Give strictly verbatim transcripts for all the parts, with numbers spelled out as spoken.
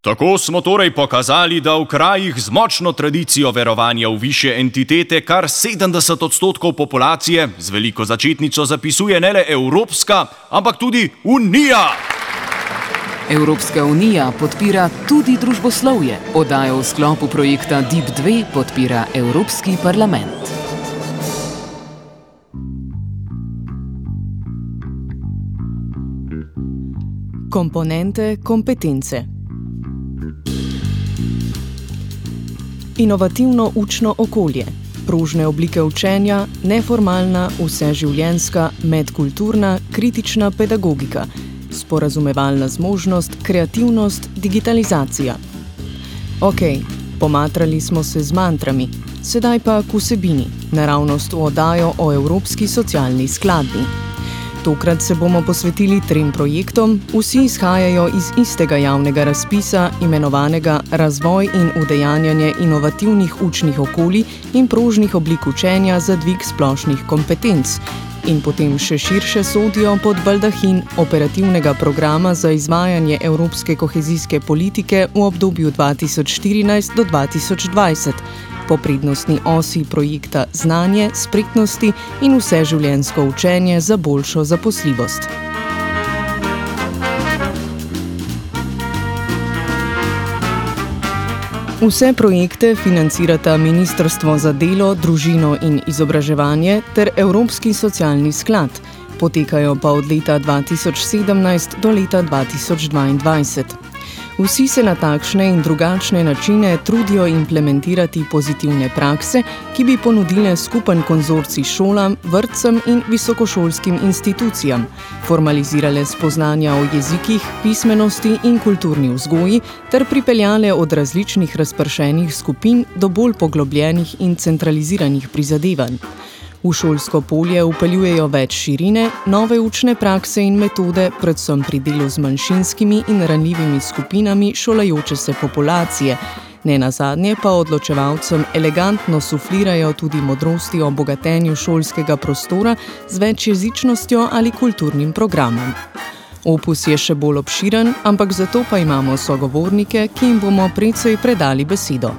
Tako smo torej pokazali, da v krajih z močno tradicijo verovanja v višje entitete kar sedemdeset odstotkov populacije z veliko začetnico zapisuje ne le Evropska, ampak tudi Unija. Evropska unija podpira tudi družboslovje. Oddajo v sklopu projekta D I P dva podpira Evropski parlament. Komponente kompetence. Inovativno učno okolje, prožne oblike učenja, neformalna, vseživljenjska, medkulturna, kritična pedagogika, sporazumevalna zmožnost, kreativnost, digitalizacija. Ok, pomatrali smo se z mantrami, sedaj pa k vsebini, naravnost v oddajo o Evropski socialni skladbi. Tokrat se bomo posvetili trem projektom, vsi izhajajo iz istega javnega razpisa, imenovanega Razvoj in udejanjanje inovativnih učnih okolij in prožnih oblik učenja za dvig splošnih kompetenc in potem še širše sodijo pod baldahin operativnega programa za izvajanje evropske kohezijske politike v obdobju dva tisoč štirinajst do dva tisoč dvajset, po prednostni osi projekta Znanje, spretnosti in vseživljenjsko učenje za boljšo zaposljivost. Vse projekte financirata Ministrstvo za delo, družino in izobraževanje ter Evropski socialni sklad, potekajo pa od leta dva tisoč sedemnajst do leta dva tisoč dvaindvajset. Vsi se na takšne in drugačne načine trudijo implementirati pozitivne prakse, ki bi ponudile skupen konzorcij šolam, vrtcem in visokošolskim institucijam, formalizirale spoznanja o jezikih, pismenosti in kulturni vzgoji ter pripeljale od različnih razpršenih skupin do bolj poglobljenih in centraliziranih prizadevanj. V šolsko polje vpeljujejo več širine, nove učne prakse in metode, predvsem pri delu z manjšinskimi in ranljivimi skupinami šolajoče se populacije. Nenazadnje pa odločevalcem elegantno suflirajo tudi modrosti o bogatenju šolskega prostora z večjezičnostjo ali kulturnim programom. Opus je še bolj obširen, ampak zato pa imamo sogovornike, ki jim bomo precej predali besedo.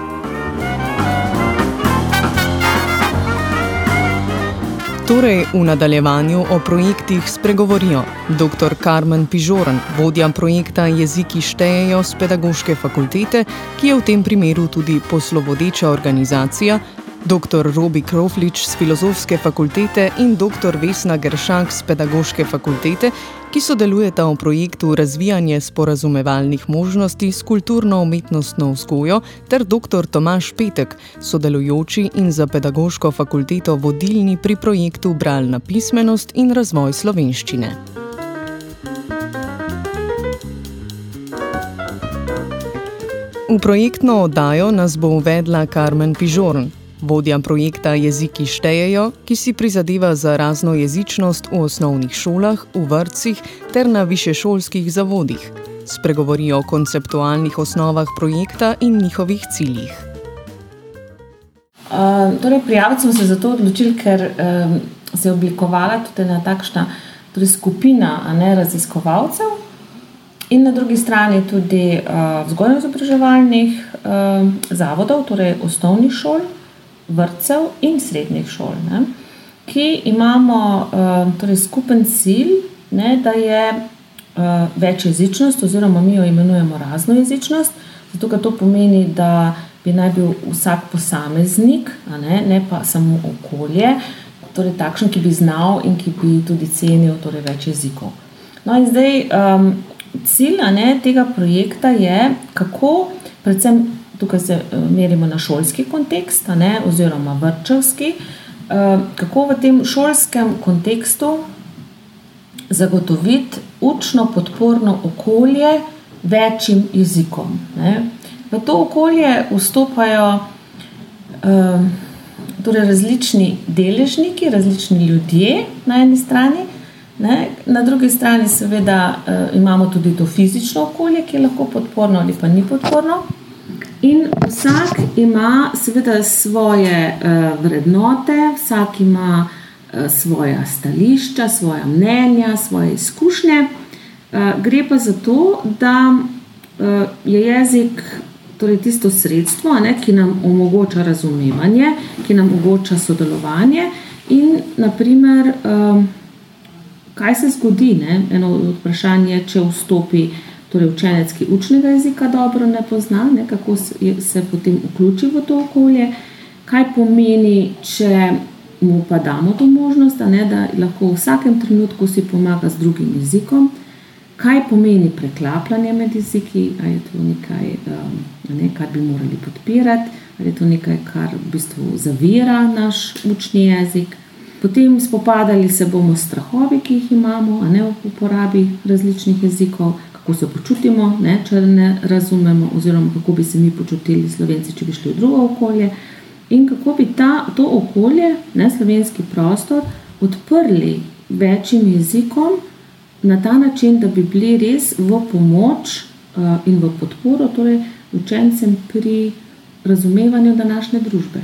Torej, v nadaljevanju o projektih spregovorijo doktor Karmen Pižorn, vodja projekta Jeziki štejejo z Pedagoške fakultete, ki je v tem primeru tudi poslovodeča organizacija, doktor Robi Kroflič z Filozofske fakultete in doktor Vesna Geršak z Pedagoške fakultete, ki sodelujeta v projektu Razvijanje sporazumevalnih možnosti s kulturno-umetnostno vzgojo, ter doktor Tomaž Petek, sodelujoči in za Pedagoško fakulteto vodilni pri projektu Bralna pismenost in razvoj slovenščine. V projektno oddajo nas bo uvedla Karmen Pižorn, vodja projekta Jeziki štejejo, ki si prizadeva za raznojezičnost v osnovnih šolah, v vrtcih ter na višješolskih zavodih. Spregovorijo o konceptualnih osnovah projekta in njihovih ciljih. Uh, torej, prijaviti smo se zato odločili, ker um, se je oblikovala tudi ena takšna torej skupina a ne, raziskovalcev in na drugi strani tudi uh, vzgojno-izobraževalnih uh, zavodov, torej osnovnih šol, vrtcev in srednjih šol, ne, ki imamo uh, torej skupen cilj, ne, da je uh, večjezičnost, oziroma mi jo imenujemo raznojezičnost, zato ker to pomeni, da bi naj bil vsak posameznik, a ne, ne pa samo okolje, torej takšen, ki bi znal in ki bi tudi cenil torej več jezikov. No in zdaj um, cilj a ne, tega projekta je, kako predvsem tukaj se merimo na šolski kontekst, a ne, oziroma vrtčevski, kako v tem šolskem kontekstu zagotoviti učno podporno okolje večjim jezikom. Ne. V to okolje vstopajo torej različni deležniki, različni ljudje na eni strani, ne. Na drugi strani seveda imamo tudi to fizično okolje, ki je lahko podporno ali pa ni podporno. In vsak ima seveda svoje uh, vrednote, vsak ima uh, svoja stališča, svoja mnenja, svoje izkušnje. Uh, gre pa za to, da je jezik torej tisto sredstvo, ne, ki nam omogoča razumevanje, ki nam omogoča sodelovanje in naprimer, kaj se zgodi, ne? Eno vprašanje, če vstopi torej učenec, ki učnega jezika dobro ne pozna, ne, kako se, se potem vključi v to okolje, kaj pomeni, če mu pa damo to možnost, a ne, da lahko v vsakem trenutku si pomaga z drugim jezikom, kaj pomeni preklapljanje med jeziki, ali je to nekaj, ne, kar bi morali podpirati, ali je to nekaj, kar v bistvu zavira naš učni jezik. Potem spopadali se bomo s strahovi, ki jih imamo, a ne, v uporabi različnih jezikov, kako se počutimo, ne, če ne razumemo, oziroma kako bi se mi počutili Slovenci, če bi šli v drugo okolje, in kako bi ta, to okolje, ne, slovenski prostor, odprli večjim jezikom na ta način, da bi bili res v pomoč uh, in v podporo torej učencem pri razumevanju današnje družbe.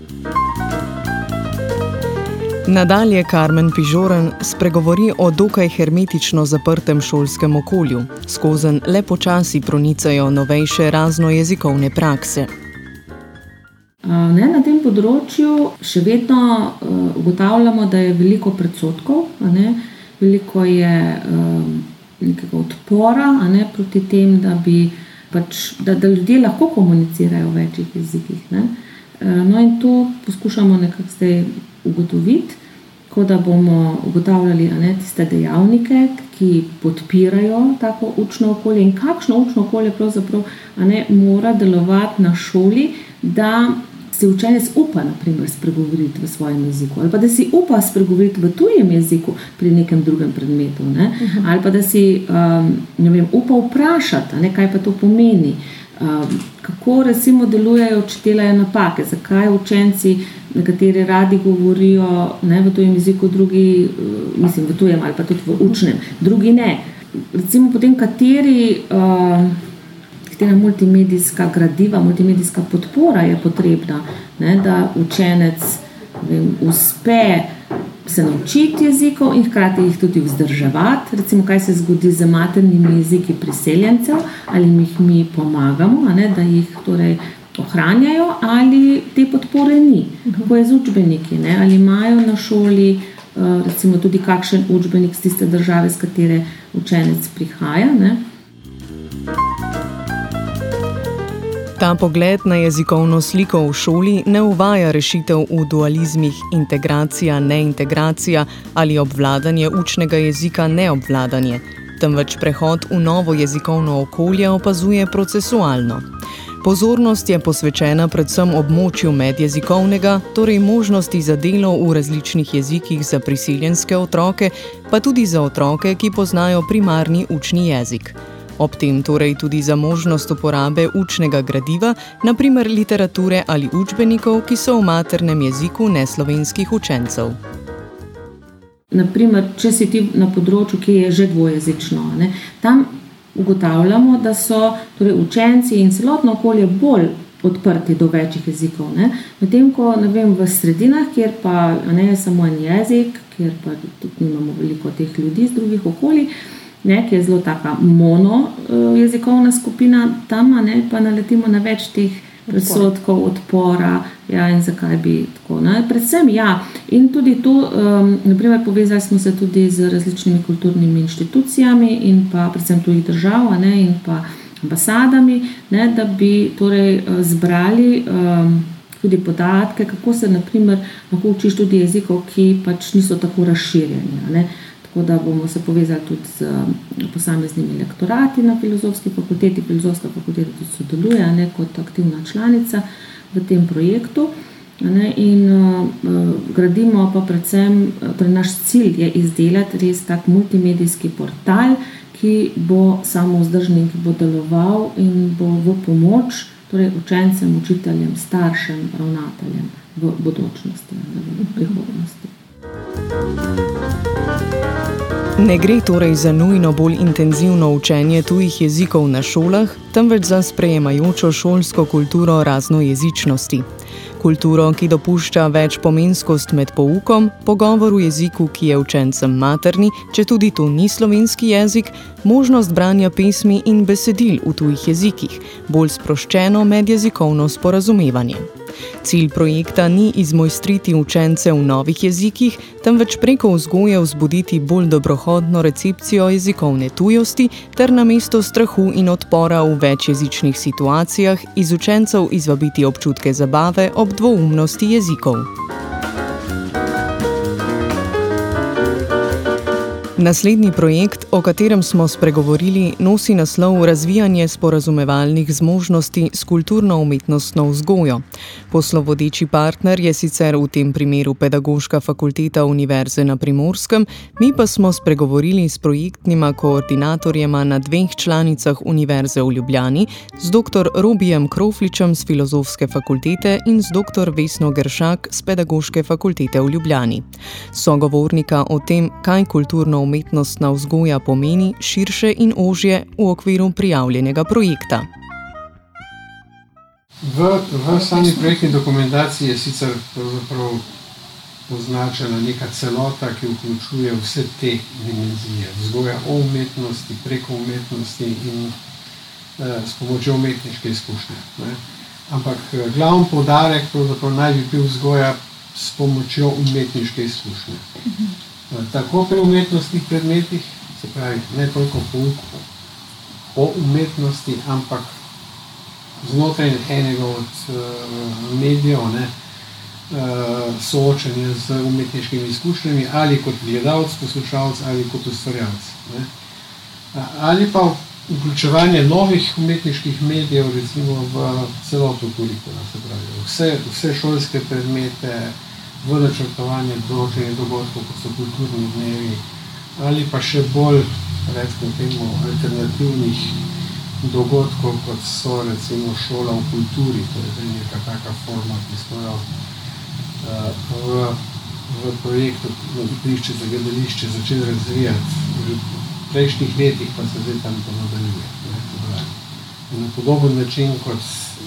Nadalje Karmen Pižoren spregovori o dokaj hermetično zaprtem šolskem okolju, skozenj le počasi pronicajo novejše raznojezikovne prakse. Ne, na tem področju še vedno uh, ugotavljamo, da je veliko predsodkov, a ne, veliko je um, nekega odpora, a ne, proti tem, da, bi, pač, da, da ljudje lahko komunicirajo v večjih jezikih. Ne. Uh, no in to poskušamo nekako zdaj ugotoviti, ko da bomo ugotavljali, a ne, tiste dejavnike, ki podpirajo tako učno okolje in kakšno učno okolje pravzaprav, a ne, mora delovati na šoli, da si učenec upa, na primer, spregovoriti v svojem jeziku, ali pa da si upa spregovoriti v tujem jeziku pri nekem drugem predmetu, ne? Uh-huh. Ali pa da si um, ne vem, upa vprašati, ne, kaj pa to pomeni, um, kako recimo delujejo, če delajo napake, zakaj učenci, nekateri radi govorijo, ne, v tujem jeziku, drugi, mislim, v tujem ali pa tudi v učnem, drugi ne. Recimo potem, kateri um, katera multimedijska gradiva, multimedijska podpora je potrebna, ne, da učenec vem, uspe se naučiti jezikov in hkrati jih tudi vzdrževati. Recimo, kaj se zgodi z maternimi jeziki priseljencev, ali jih mi pomagamo, a ne, da jih torej ohranjajo, ali te podpore ni. Kako je z učbeniki, ne, ali imajo na šoli recimo tudi kakšen učbenik z tiste države, z katere učenec prihaja, ne. Ta pogled na jezikovno sliko v šoli ne uvaja rešitev v dualizmih integracija, neintegracija ali obvladanje učnega jezika, neobvladanje, temveč prehod v novo jezikovno okolje opazuje procesualno. Pozornost je posvečena predvsem območju medjezikovnega, torej možnosti za delo v različnih jezikih za priseljenske otroke, pa tudi za otroke, ki poznajo primarni učni jezik. Ob tem torej tudi za možnost uporabe učnega gradiva, na primer literature ali učbenikov, ki so v maternem jeziku neslovenskih učencev. Naprimer, če si ti na področju, ki je že dvojezično, ne, tam ugotavljamo, da so torej učenci in celotno okolje bolj odprti do večjih jezikov. Ne. Medtem ko, ne vem, v sredinah, kjer pa ne je samo en jezik, kjer pa tudi nimamo veliko teh ljudi z drugih okolij, ne, ki je zelo taka mono jezikovna skupina, tam ne, pa naletimo na več teh predsodkov, odpora, ja, in zakaj bi tako. Ne. Predvsem, ja, in tudi to, um, naprimer, povezali smo se tudi z različnimi kulturnimi inštitucijami in pa predvsem tujih držav, ne, in pa ambasadami, ne, da bi torej zbrali um, tudi podatke, kako se, naprimer, lahko učiš tudi jezikov, ki pač niso tako razširjeni, ne. Tako da bomo se povezali tudi z posameznimi lektorati na filozofski fakulteti. Filozofska fakulteta tudi sodeluje, ne, kot aktivna članica v tem projektu. Ne, in uh, gradimo pa predvsem, torej naš cilj je izdelati res tak multimedijski portal, ki bo samovzdržen in ki bo deloval in bo v pomoč torej učencem, učiteljem, staršem, ravnateljem v bodočnosti, v prihodnosti. Ne gre torej za nujno bolj intenzivno učenje tujih jezikov na šolah, temveč za sprejemajočo šolsko kulturo raznojezičnosti. Kulturo, ki dopušča večpomenskost med poukom, pogovor v jeziku, ki je učencem materni, če tudi to ni slovenski jezik, možnost branja pesmi in besedil v tujih jezikih, bolj sproščeno medjezikovno sporazumevanje. Cilj projekta ni izmojstriti učence v novih jezikih, temveč preko vzgoje vzbuditi bolj dobrohodno recepcijo jezikovne tujosti ter namesto strahu in odpora v večjezičnih situacijah iz učencev izvabiti občutke zabave ob dvoumnosti jezikov. Naslednji projekt, o katerem smo spregovorili, nosi naslov Razvijanje sporazumevalnih zmožnosti s kulturno-umetnostno vzgojo. Poslovodeči partner je sicer v tem primeru Pedagoška fakulteta Univerze na Primorskem, mi pa smo spregovorili s projektnima koordinatorjema na dveh članicah Univerze v Ljubljani, z doktor Robijem Krofličem z Filozofske fakultete in z doktor Vesno Geršak z Pedagoške fakultete v Ljubljani. Sogovornika o tem, kaj kulturno umetnostna vzgoja pomeni širše in ožje v okviru prijavljenega projekta. V, v sami projektni dokumentaciji je sicer pravzaprav označena neka celota, ki vključuje vse te dimenzije. Vzgoja o umetnosti, preko umetnosti in eh, s pomočjo umetniške izkušnje. Ne? Ampak glavni poudarek pravzaprav naj bi bil vzgoja s pomočjo umetniške izkušnje. Tako pri umetnostnih predmetih, se pravi, ne toliko pouk o umetnosti, ampak znotraj enega od uh, medijev, ne, uh, soočenje z umetniškimi izkušnjami, ali kot gledalec, poslušalec, ali kot ustvarjalec. Ne. Ali pa vključevanje novih umetniških medijev, recimo v celoto kurikula, se pravi, vse, vse šolske predmete, v načrtovanje določenih dogodkov, kot so kulturni dnevi, ali pa še bolj, recimo temu, alternativnih dogodkov, kot so recimo šola v kulturi, to je neka taka forma, ki smo jo uh, v, v projektu Igrišče za gledališče začeli razvijati v prejšnjih letih, pa se zdaj tam to nadaljuje. Na podoben način, kot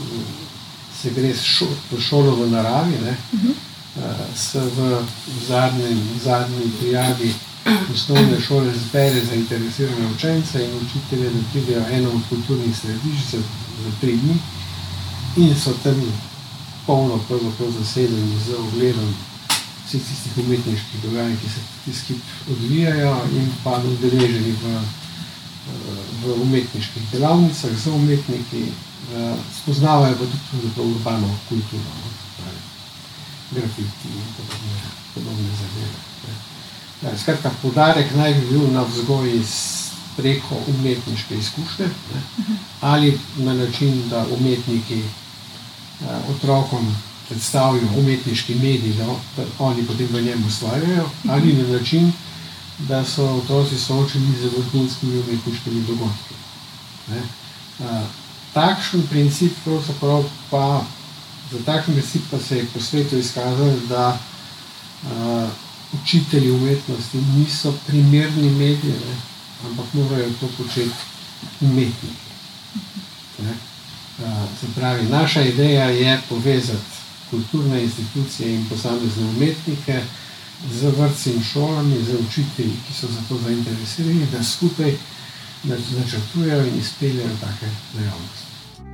se gre šo, šolo v naravi, ne, uh-huh. se v zadnjem, zadnjem prijavi osnovne šole zbere zainteresirane učence in učitelje, da pridejo eno od kulturnih središč za, za tri dni in so tam polno pravzaprav zasedeni z ogledom vseh tistih umetniških dogajanj, ki se tisti odvijajo in pa udeleženi v, v umetniških delavnicah z umetniki, spoznavajo pa tudi urbano kulturo. Grafiti in podobne, podobne zadeve. Ja, skratka, poudarek naj bi bil na vzgoji preko umetniške izkušnje, ne, ali na način, da umetniki a, otrokom predstavijo umetniški medij, da, da oni potem v njem ustvarjajo, ali na način, da so otroci soočeni z vrhunskimi umetniškimi dogodki. Ne. A, takšen princip pravzaprav pa Za takšen princip pa se je po svetu izkazalo, da uh, učitelji umetnosti niso primerni mediji, ne, ampak morajo to početi umetniki. Ne. Uh, se pravi, naša ideja je povezati kulturne institucije in posamezne umetnike z vrtci in šolami, z učitelji, ki so za to zainteresirani, da skupaj načrtujejo in izpeljajo take dejavnosti.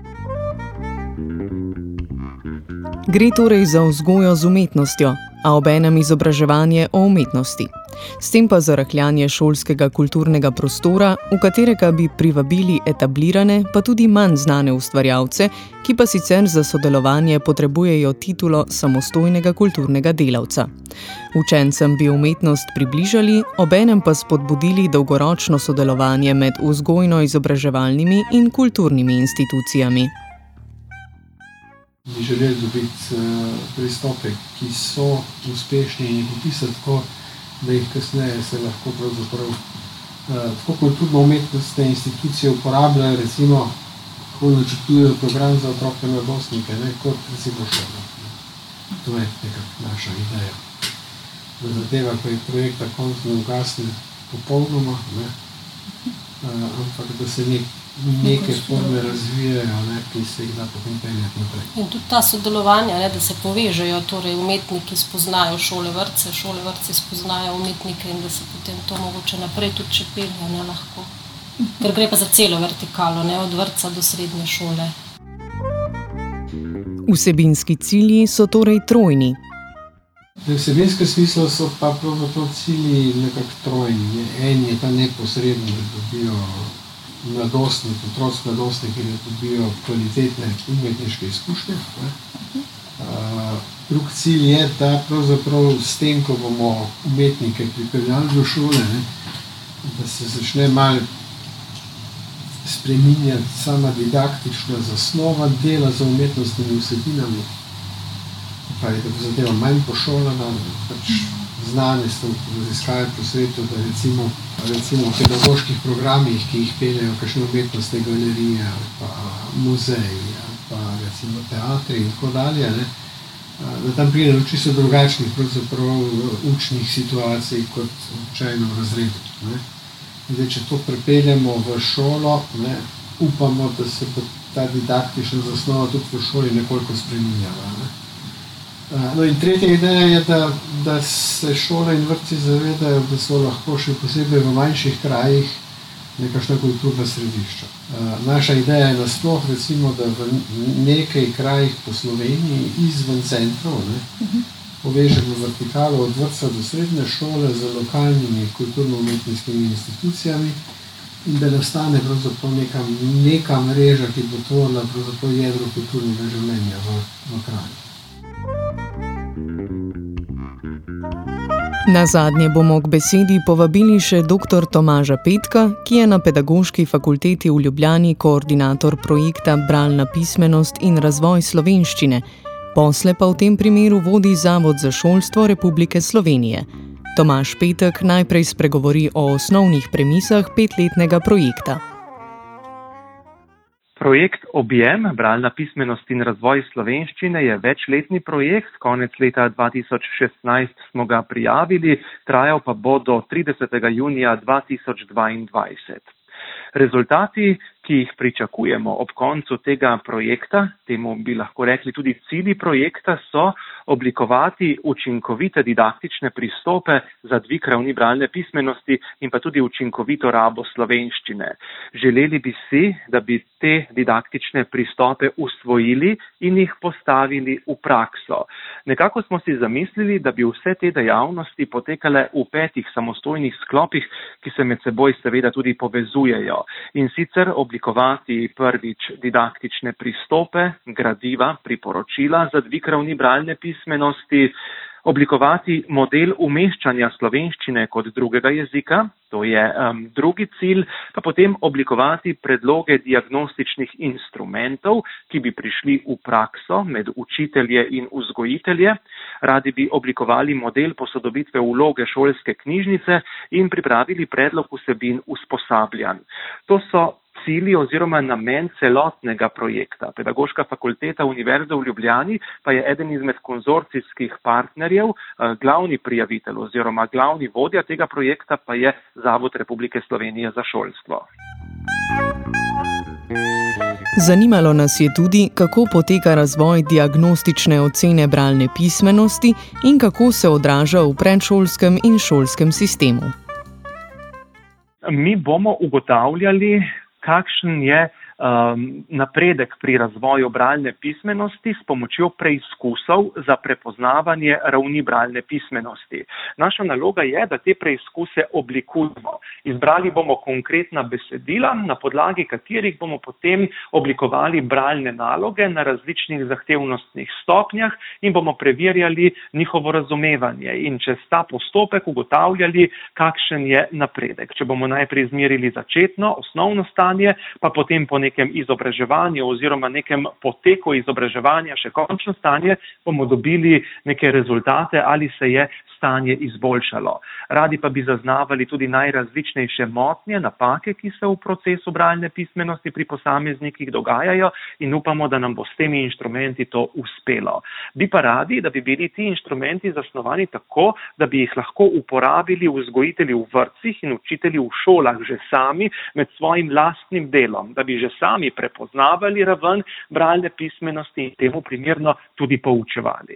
Gre torej za vzgojo z umetnostjo, a obenem izobraževanje o umetnosti. S tem pa za rahljanje šolskega kulturnega prostora, v katerega bi privabili etablirane, pa tudi manj znane ustvarjalce, ki pa sicer za sodelovanje potrebujejo titulo samostojnega kulturnega delavca. Učencem bi umetnost približali, obenem pa spodbudili dolgoročno sodelovanje med vzgojno-izobraževalnimi in kulturnimi institucijami. Bi želeli dobiti uh, pristope, ki so uspešni in jih opisati tako, da jih kasneje se lahko pravzaprav uh, tako kulturno-umetnostne institucije uporabljajo, recimo, ko načrtujejo program za otroke in mladostnike, ne, kot recimo šola. To je nekako naša ideja. da zadeva, ko je projekt končno ugasne popolnoma, ne? Uh, ampak da se nek, neke forme razvijajo, ne? Ki se jih da potem peljati naprej. In tudi ta sodelovanja, ne? Da se povežejo, torej umetniki spoznajo šole vrtce, šole vrtce spoznajo umetnike in da se potem to mogoče naprej tudi če pelja, ne, lahko. Ker gre pa za celo vertikalo, ne, od vrtca do srednje šole. Vsebinski cilji so torej trojni. V vsebinskem smislu so pa pravzaprav cilji nekako trojni. En je ta neposredno, da dobijo mladostniki, otroci mladostniki, da dobijo kvalitetne umetniške izkušnje. Uh, drug cilj je, da pravzaprav s tem, ko bomo umetnike pripeljali do šole, ne, da se začne malo spreminjati sama didaktična zasnova dela za umetnostnimi vsebinami. Pa je, da bo zadeva manj pošolana, pač znane so raziskave po svetu, da recimo, recimo v pedagoških programih, ki jih peljejo kakšne umetnostne galerije ali pa muzeji ali pa recimo teatri in tako dalje, ne, da tam pride do čisto drugačnih pravzaprav učnih situacij kot običajno v razredu. Ne. Zdaj, če to prepeljemo v šolo, ne, upamo, da se bo ta didaktična zasnova tudi v šoli nekoliko spreminjala. Ne. No in tretja ideja je, da, da se šole in vrtci zavedajo, da so lahko še posebej v manjših krajih nekakšna kulturna središča. Naša ideja je nasploh, recimo, da v nekaj krajih po Sloveniji izven centrov, ne, povežemo vertikalo od vrtca do srednje šole z lokalnimi kulturno-umetniškimi institucijami in da nastane pravzaprav neka, neka mreža, ki bo tvorila pravzaprav jedro kulturnega življenja v, v kraju. Nazadnje bomo k besedi povabili še doktor Tomaža Petka, ki je na Pedagoški fakulteti v Ljubljani koordinator projekta Bralna pismenost in razvoj slovenščine. Posle pa v tem primeru vodi Zavod za šolstvo Republike Slovenije. Tomaž Petek najprej spregovori o osnovnih premisah petletnega projekta. Projekt Objem, bralna pismenost in razvoj slovenščine je večletni projekt, konec leta dva tisoč šestnajst smo ga prijavili, trajal pa bo do tridesetega junija dva tisoč dvaindvajset. Rezultati, ki jih pričakujemo ob koncu tega projekta, temu bi lahko rekli tudi cilji projekta, so oblikovati učinkovite didaktične pristope za dvig ravni bralne pismenosti in pa tudi učinkovito rabo slovenščine. Želeli bi si, da bi te didaktične pristope usvojili in jih postavili v prakso. Nekako smo si zamislili, da bi vse te dejavnosti potekale v petih samostojnih sklopih, ki se med seboj seveda tudi povezujejo. In sicer oblikovati prvič didaktične pristope, gradiva, priporočila za dvig ravni bralne pismenosti, oblikovati model umeščanja slovenščine kot drugega jezika, to je um, drugi cilj, pa potem oblikovati predloge diagnostičnih instrumentov, ki bi prišli v prakso med učitelje in vzgojitelje. Radi bi oblikovali model posodobitve vloge šolske knjižnice in pripravili predlog vsebin usposabljanj. To so cilji oziroma namen celotnega projekta. Pedagoška fakulteta Univerze v Ljubljani pa je eden izmed konzorcijskih partnerjev, glavni prijavitelj oziroma glavni vodja tega projekta pa je Zavod Republike Slovenije za šolstvo. Zanimalo nas je tudi, kako poteka razvoj diagnostične ocene bralne pismenosti in kako se odraža v predšolskem in šolskem sistemu. Mi bomo ugotavljali, kakšen je um, napredek pri razvoju bralne pismenosti s pomočjo preizkusov za prepoznavanje ravni bralne pismenosti. Naša naloga je, da te preizkuse oblikujemo. Izbrali bomo konkretna besedila, na podlagi katerih bomo potem oblikovali bralne naloge na različnih zahtevnostnih stopnjah in bomo preverjali njihovo razumevanje in čez ta postopek ugotavljali, kakšen je napredek. Če bomo najprej izmerili začetno, osnovno stanje, pa potem po nekem izobraževanju oziroma nekem poteku izobraževanja še končno stanje, bomo dobili neke rezultate, ali se je stanje izboljšalo. Radi pa bi zaznavali tudi najrazličnejše motnje, napake, ki se v procesu bralne pismenosti pri posameznikih dogajajo in upamo, da nam bo s temi inštrumenti to uspelo. Bi pa radi, da bi bili ti inštrumenti zasnovani tako, da bi jih lahko uporabili vzgojitelji v vrtcih in učitelji v šolah že sami med svojim lastnim delom, da bi že sami prepoznavali raven bralne pismenosti in temu primerno tudi poučevali.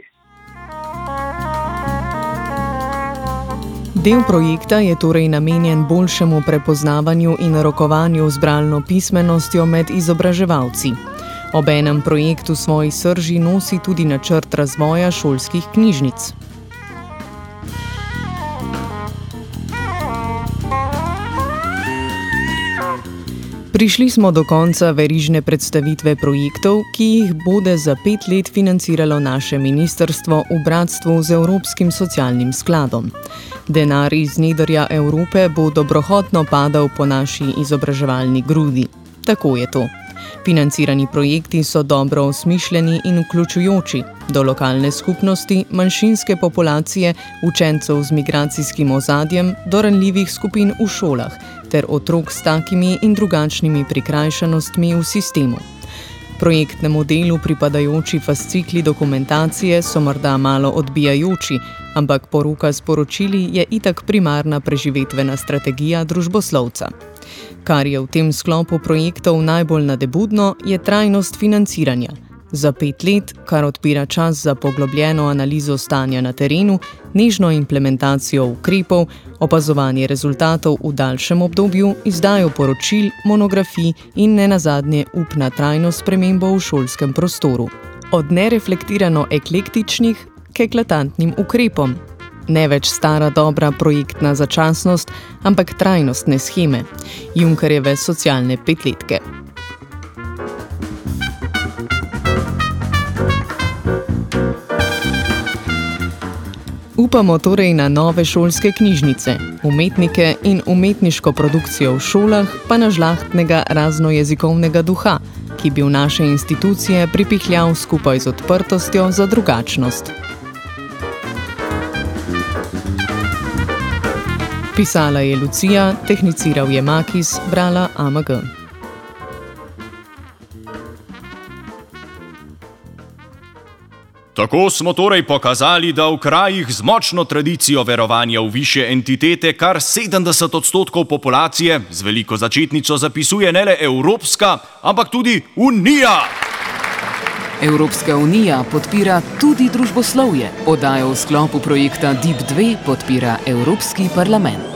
Del projekta je torej namenjen boljšemu prepoznavanju in rokovanju z bralno pismenostjo med izobraževalci. Obenem projekt v svoji srži nosi tudi načrt razvoja šolskih knjižnic. Prišli smo do konca verižne predstavitve projektov, ki jih bode za pet let financiralo naše ministrstvo v bratstvu z Evropskim socialnim skladom. Denar iz nedrja Evrope bo dobrohotno padal po naši izobraževalni grudi. Tako je to. Financirani projekti so dobro osmišljeni in vključujoči do lokalne skupnosti, manjšinske populacije, učencev z migracijskim ozadjem, do ranljivih skupin v šolah ter otrok s takimi in drugačnimi prikrajšanostmi v sistemu. Projektnemu delu pripadajoči fascikli dokumentacije so morda malo odbijajoči, ampak poruka s poročili je itak primarna preživetvena strategija družboslovca. Kar je v tem sklopu projektov najbolj nadebudno, je trajnost financiranja. Za pet let, kar odpira čas za poglobljeno analizo stanja na terenu, nežno implementacijo ukrepov, opazovanje rezultatov v daljšem obdobju, izdajo poročil, monografij in nenazadnje up na trajno spremembo v šolskem prostoru. Od nereflektirano eklektičnih k eklatantnim ukrepom. Ne več stara dobra projektna začasnost, ampak trajnostne sheme, Junckerjeve socialne petletke. Upamo torej na nove šolske knjižnice, umetnike in umetniško produkcijo v šolah, pa na žlahtnega raznojezikovnega duha, ki bi v naše institucije pripihljal skupaj z odprtostjo za drugačnost. Pisala je Lucija, tehniciral je Makis, brala A M G. Tako smo torej pokazali, da v krajih z močno tradicijo verovanja v višje entitete kar sedemdeset odstotkov populacije z veliko začetnico zapisuje ne le Evropska, ampak tudi Unija. Evropska unija podpira tudi družboslovje. Oddajo v sklopu projekta D I B dve podpira Evropski parlament.